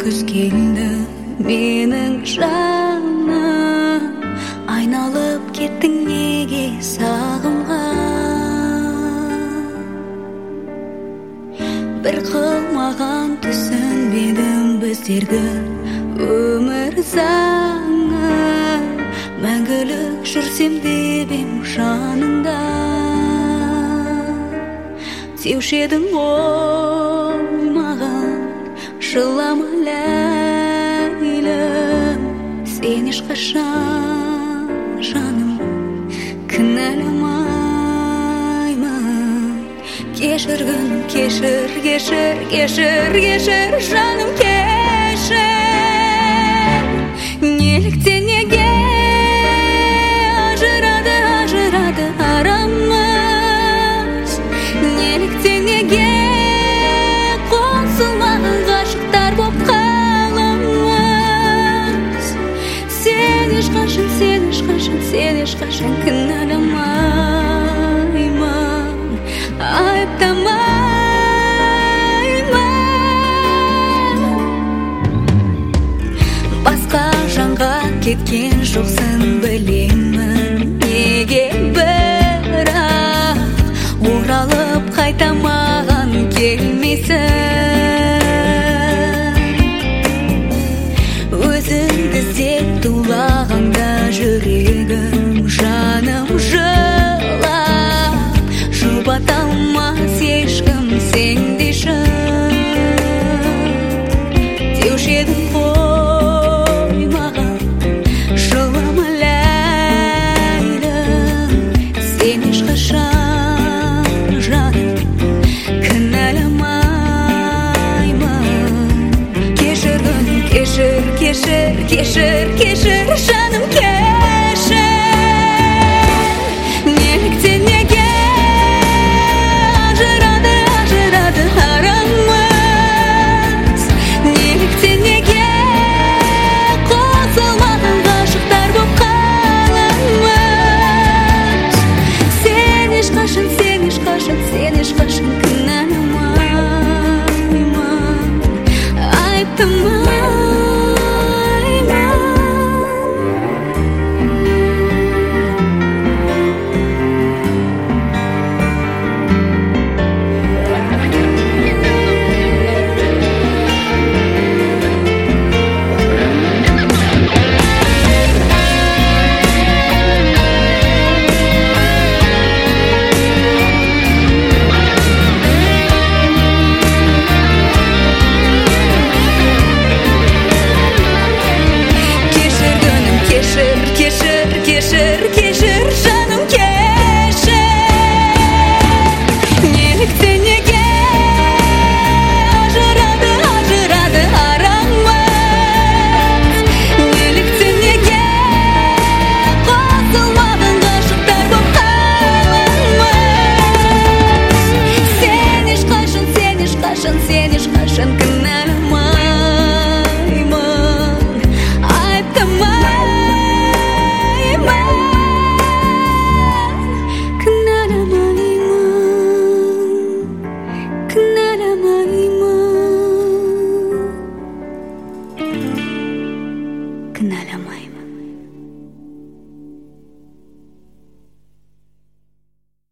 күз келді менің жаным, айналып кеттің неге сағымға. Бір қылмаған түсінбедім біздерді өмір заңы, мәңгілік жүрсем деп ем жаныңда. Деуші едің ғой маған, жылама ләйлім, сен ешқашан жаным кінәламаймын. Кешір күнім, кешір, кешір, кешір, кешір жаным, кешір. Неліктен неге ажырады, ажырады арамыз? Неліктен неге қосылмаған ғашықтар боп қаламыз? Сен ешқашан, сен ешқашан, сен ешқашан кінәламаймын, айыптамаймын. Басқа жанға кеткен жоқсың білемін, неге бірақ оралып қайта маған келмейсің? Өзіңді іздеп тулағанда жүрегім, жаным жылап, жұбата алмас ешкім сендей шын. Деуші едің ғой маған, жылама ләйлім, сен ешқашан жаным кінәламаймын. Кешір күнім, кешір, кешір, кешір, кешір жаным, кешір. Неліктен неге ажырады, ажырады арамыз? Неліктен неге қосылмаған ғашықтар боп қаламыз? Сен ешқашан, сен ешқашан, сен ешқашан кінәламаймын, айыптамаймын. Кешір, кешір жаным, кешір. Неліктен неге ажырады, ажырады арамыз? Неліктен неге қосылмаған ғашықтар боп қаламыз? Сен ешқашан, сен ешқашан, сен ешқашан кінәламаймын, айыптамаймын. Kınalamayım.